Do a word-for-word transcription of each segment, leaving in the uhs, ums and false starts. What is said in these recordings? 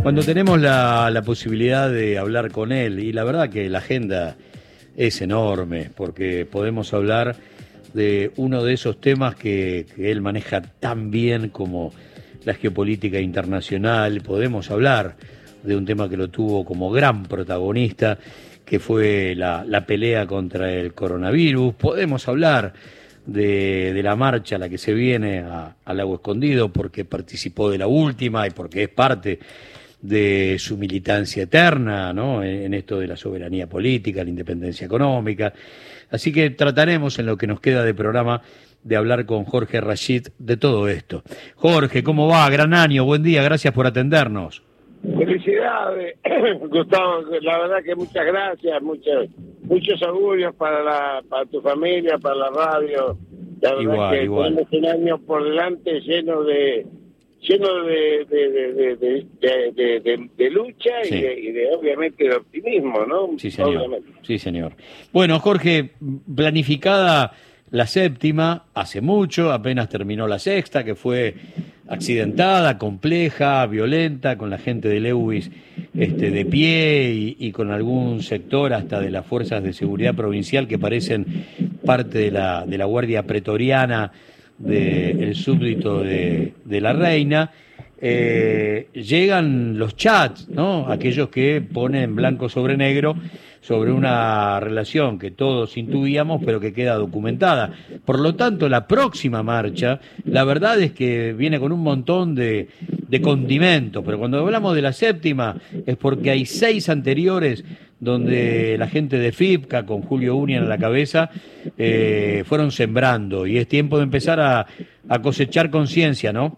Cuando tenemos la, la posibilidad de hablar con él, y la verdad que la agenda es enorme, porque podemos hablar de uno de esos temas que, que él maneja tan bien como la geopolítica internacional, podemos hablar de un tema que lo tuvo como gran protagonista, que fue la, la pelea contra el coronavirus, podemos hablar de, de la marcha a la que se viene a, al Lago Escondido, porque participó de la última y porque es parte de su militancia eterna, ¿no?, en, en esto de la soberanía política, la independencia económica. Así que trataremos en lo que nos queda de programa de hablar con Jorge Rashid de todo esto. Jorge, ¿cómo va? Gran año, buen día, gracias por atendernos. Felicidades, Gustavo, la verdad que muchas gracias, muchos muchos augurios para la para tu familia, para la radio. La verdad igual, que igual. tenemos un año por delante lleno de lleno de de de de, de, de, de, de lucha sí. y, de, y de obviamente de optimismo, ¿no? Sí, señor. Obviamente. Sí, señor. Bueno, Jorge, planificada la séptima hace mucho, apenas terminó la sexta, que fue accidentada, compleja, violenta, con la gente de Lewis este, de pie y, y con algún sector hasta de las fuerzas de seguridad provincial que parecen parte de la, de la guardia pretoriana del súbdito de, de la reina. Eh, llegan los chats, ¿no?, aquellos que ponen blanco sobre negro sobre una relación que todos intuíamos pero que queda documentada. Por lo tanto, la próxima marcha, la verdad es que viene con un montón de, de condimentos, pero cuando hablamos de la séptima es porque hay seis anteriores donde la gente de FIPCA, con Julio Unian a la cabeza, eh, fueron sembrando, y es tiempo de empezar a, a cosechar conciencia, ¿no?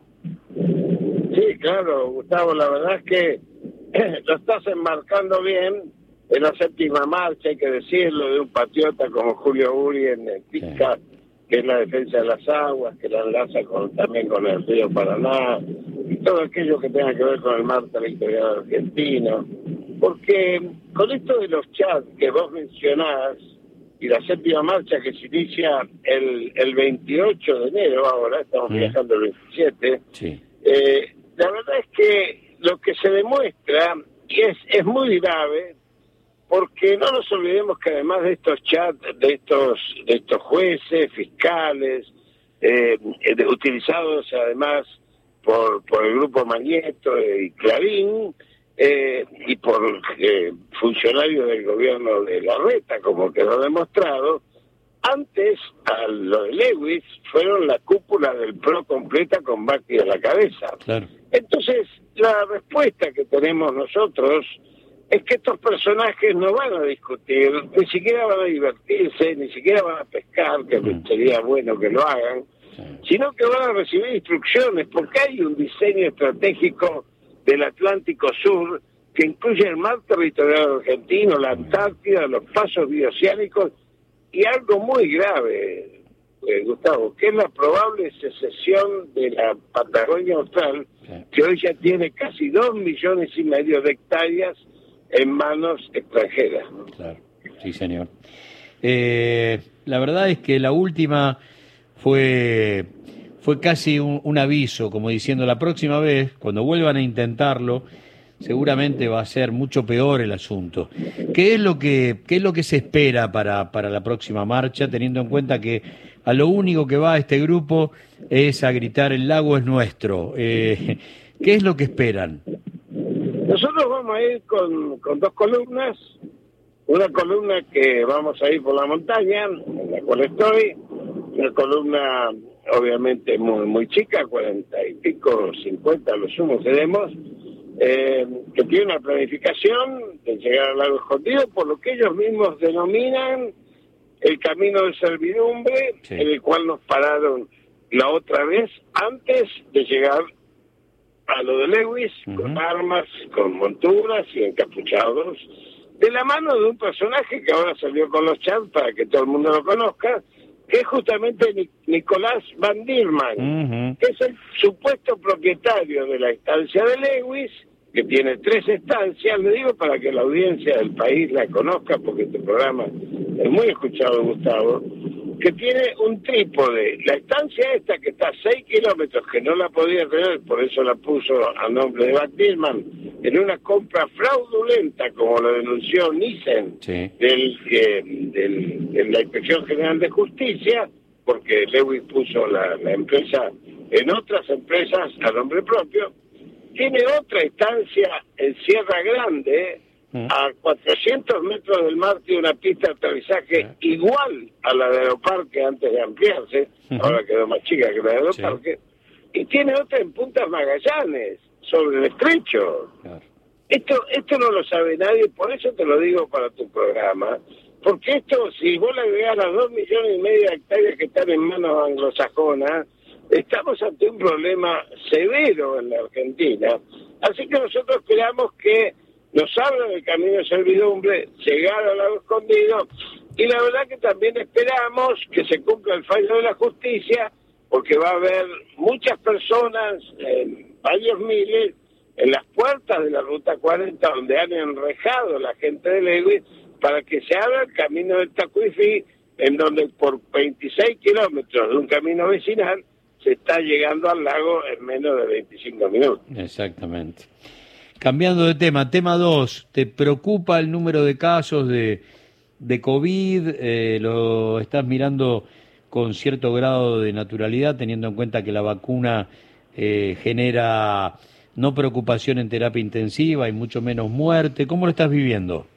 Sí, claro, Gustavo, la verdad es que lo estás enmarcando bien en la séptima marcha, hay que decirlo, de un patriota como Julio Urien en FIPCA, sí, que es la defensa de las aguas, que la enlaza con, también con el río Paraná, y todo aquello que tenga que ver con el mar territorial argentino. Porque con esto de los chats que vos mencionás, y la séptima marcha que se inicia el, el veintiocho de enero, ahora estamos mm. viajando el veintisiete, sí. eh, la verdad es que lo que se demuestra, y es, es muy grave, porque no nos olvidemos que además de estos chats, de estos de estos jueces, fiscales, eh, de, utilizados además por por el grupo Magneto y Clarín, eh, y por eh, funcionarios del gobierno de Larreta, como quedó demostrado, antes a lo de Lewis fueron la cúpula del P R O completa con Macri a la cabeza. Claro. Entonces, la respuesta que tenemos nosotros es que estos personajes no van a discutir, ni siquiera van a divertirse, ni siquiera van a pescar, que mm. sería bueno que lo hagan, sí, sino que van a recibir instrucciones, porque hay un diseño estratégico del Atlántico Sur que incluye el mar territorial argentino, la Antártida, los pasos bioceánicos y algo muy grave, eh, Gustavo, que es la probable secesión de la Patagonia Austral, sí, que hoy ya tiene casi dos millones y medio de hectáreas en manos extranjeras. Claro, sí, señor. Eh, la verdad es que la última fue fue casi un, un aviso, como diciendo, la próxima vez, cuando vuelvan a intentarlo, seguramente va a ser mucho peor el asunto. ¿Qué es lo que qué es lo que se espera para para la próxima marcha, teniendo en cuenta que a lo único que va este grupo es a gritar el lago es nuestro? Eh, ¿Qué es lo que esperan? Nosotros vamos a ir con, con dos columnas, una columna que vamos a ir por la montaña, en la cual estoy, una columna obviamente muy muy chica, cuarenta y pico, cincuenta, lo sumo seremos, eh, que tiene una planificación de llegar al Lago Escondido, por lo que ellos mismos denominan el camino de servidumbre, sí, en el cual nos pararon la otra vez, antes de llegar a lo de Lewis, uh-huh, con armas, con monturas y encapuchados, de la mano de un personaje que ahora salió con los chats para que todo el mundo lo conozca, que es justamente Nic- Nicolás Van Dierman, uh-huh, que es el supuesto propietario de la estancia de Lewis, que tiene tres estancias, le digo para que la audiencia del país la conozca, porque este programa es muy escuchado, Gustavo. que tiene un trípode. La estancia esta que está a seis kilómetros, que no la podía tener, por eso la puso a nombre de Bad Tillman, en una compra fraudulenta, como lo denunció Nissen, sí. del, eh, del, de la Inspección General de Justicia, porque Lewis puso la, la empresa en otras empresas a nombre propio. Tiene otra estancia en Sierra Grande, ¿Mm? a cuatrocientos metros del mar, tiene una pista de aterrizaje ¿Eh? igual a la de Aeroparque antes de ampliarse, uh-huh. ahora quedó más chica que la de Aeroparque, sí. y tiene otra en Punta Magallanes, sobre el estrecho. Claro. Esto esto no lo sabe nadie, por eso te lo digo para tu programa, porque esto, si vos le agregás las dos millones y medio de hectáreas que están en manos anglosajonas, estamos ante un problema severo en la Argentina. Así que nosotros esperamos que nos abran el camino de servidumbre, llegar al lago escondido, y la verdad que también esperamos que se cumpla el fallo de la justicia, porque va a haber muchas personas, eh, varios miles, en las puertas de la Ruta cuarenta, donde han enrejado la gente de Lewis, para que se abra el camino del Tacuifí, en donde por veintiséis kilómetros de un camino vecinal se está llegando al lago en menos de veinticinco minutos. Exactamente. Cambiando de tema, tema dos, ¿te preocupa el número de casos de, de COVID? Eh, ¿Lo estás mirando con cierto grado de naturalidad, teniendo en cuenta que la vacuna eh, genera no preocupación en terapia intensiva y mucho menos muerte? ¿Cómo lo estás viviendo?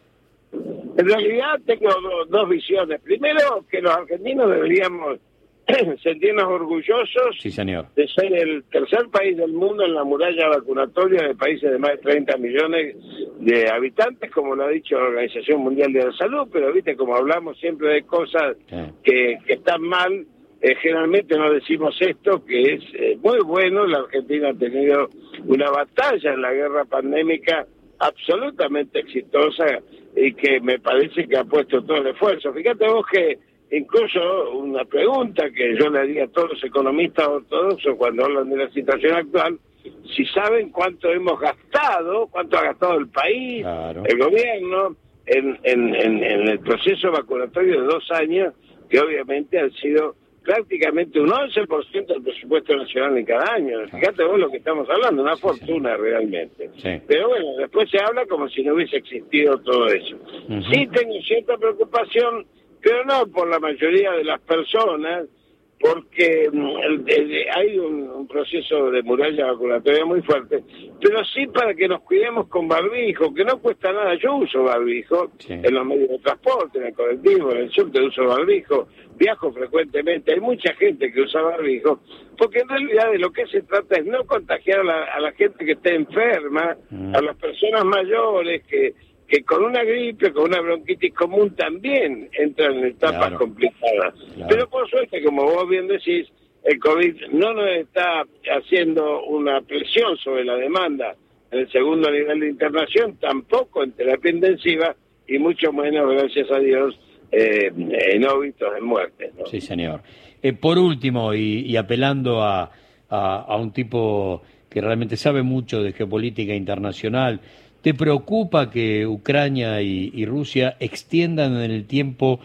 En realidad tengo do, dos visiones. Primero, que los argentinos deberíamos sentirnos orgullosos sí, señor. de ser el tercer país del mundo en la muralla vacunatoria de países de más de treinta millones de habitantes, como lo ha dicho la Organización Mundial de la Salud, pero viste, como hablamos siempre de cosas sí. que, que están mal, eh, generalmente no decimos esto, que es eh, muy bueno. La Argentina ha tenido una batalla en la guerra pandémica absolutamente exitosa y que me parece que ha puesto todo el esfuerzo. Fíjate vos que incluso una pregunta que yo le haría a todos los economistas ortodoxos cuando hablan de la situación actual, si saben cuánto hemos gastado, cuánto ha gastado el país, claro. el gobierno, en, en, en, en el proceso vacunatorio de dos años, que obviamente han sido prácticamente un once por ciento del presupuesto nacional en cada año. Fíjate vos lo que estamos hablando, una fortuna realmente. Sí. Pero bueno, después se habla como si no hubiese existido todo eso. Uh-huh. Sí tengo cierta preocupación, pero no por la mayoría de las personas, porque el, el, hay un, un proceso de muralla vacunatoria muy fuerte, pero sí para que nos cuidemos con barbijo, que no cuesta nada. Yo uso barbijo sí. en los medios de transporte, en el colectivo, en el subte uso barbijo, viajo frecuentemente, hay mucha gente que usa barbijo, porque en realidad de lo que se trata es no contagiar a la, a la gente que esté enferma, mm. a las personas mayores que que con una gripe, con una bronquitis común también entran en etapas claro, complicadas. Claro. Pero por suerte, como vos bien decís, el COVID no nos está haciendo una presión sobre la demanda en el segundo nivel de internación, tampoco en terapia intensiva, y mucho menos, gracias a Dios, eh, en óbitos, en muertes, ¿no? Sí, señor. Eh, por último, y, y apelando a, a, a un tipo que realmente sabe mucho de geopolítica internacional, ¿te preocupa que Ucrania y, y Rusia extiendan en el tiempo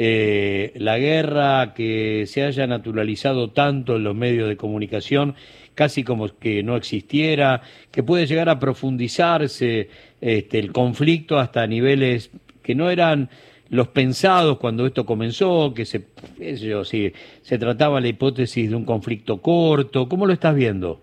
eh, la guerra, que se haya naturalizado tanto en los medios de comunicación, casi como que no existiera, que puede llegar a profundizarse este, el conflicto hasta niveles que no eran los pensados cuando esto comenzó, que se, yo, sí, se trataba la hipótesis de un conflicto corto? ¿Cómo lo estás viendo?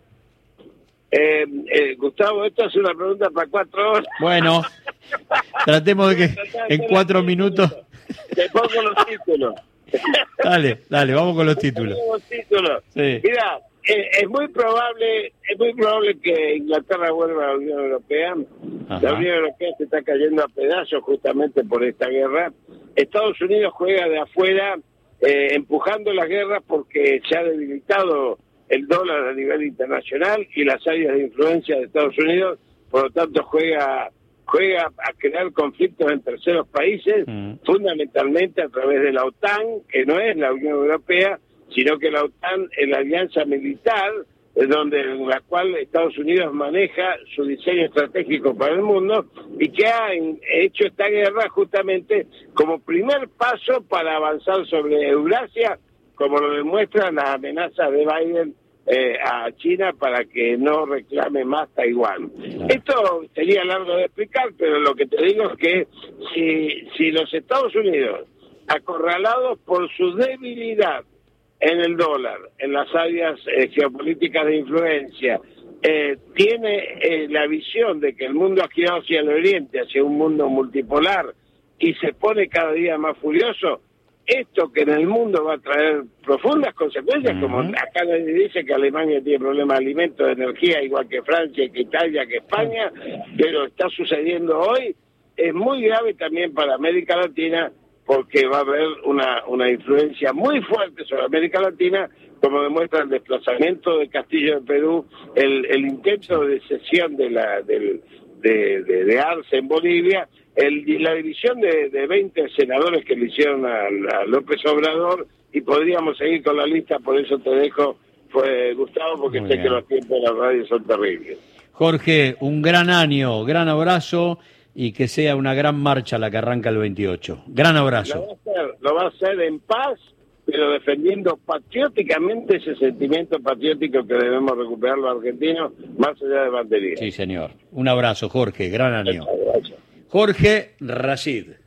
Eh, eh, Gustavo, esto es una pregunta para cuatro horas. Bueno, tratemos de que en cuatro minutos... Te pongo los títulos. Dale, dale, vamos con los títulos. Los títulos. Sí. Mira, eh, es muy probable, es muy probable que Inglaterra vuelva a la Unión Europea. Ajá. La Unión Europea se está cayendo a pedazos justamente por esta guerra. Estados Unidos juega de afuera, eh, empujando las guerras porque se ha debilitado el dólar a nivel internacional y las áreas de influencia de Estados Unidos, por lo tanto juega juega a crear conflictos en terceros países, mm. fundamentalmente a través de la OTAN, que no es la Unión Europea, sino que la OTAN es la alianza militar eh, donde en la cual Estados Unidos maneja su diseño estratégico para el mundo y que ha en, hecho esta guerra justamente como primer paso para avanzar sobre Eurasia, como lo demuestran las amenazas de Biden eh, a China para que no reclame más Taiwán. Claro. Esto sería largo de explicar, pero lo que te digo es que si, si los Estados Unidos, acorralados por su debilidad en el dólar, en las áreas eh, geopolíticas de influencia, eh, tiene eh, la visión de que el mundo ha girado hacia el oriente, hacia un mundo multipolar, y se pone cada día más furioso, esto que en el mundo va a traer profundas consecuencias, uh-huh. como acá nadie dice que Alemania tiene problemas de alimentos, de energía, igual que Francia, que Italia, que España, pero está sucediendo hoy, es muy grave también para América Latina, porque va a haber una, una influencia muy fuerte sobre América Latina, como demuestra el desplazamiento de Castillo de Perú, el, el intento de cesión de la del, de, de, de Arce en Bolivia, el, la división de, de veinte senadores que le hicieron a, a López Obrador, y podríamos seguir con la lista, por eso te dejo, fue Gustavo, porque muy sé bien. Que los tiempos de la radio son terribles. Jorge, un gran año, gran abrazo, y que sea una gran marcha la que arranca el veintiocho. Gran abrazo. Lo va a hacer, lo va a hacer en paz, pero defendiendo patrióticamente ese sentimiento patriótico que debemos recuperar los argentinos, más allá de banderías. Sí, señor. Un abrazo, Jorge. Gran año. Jorge Racid.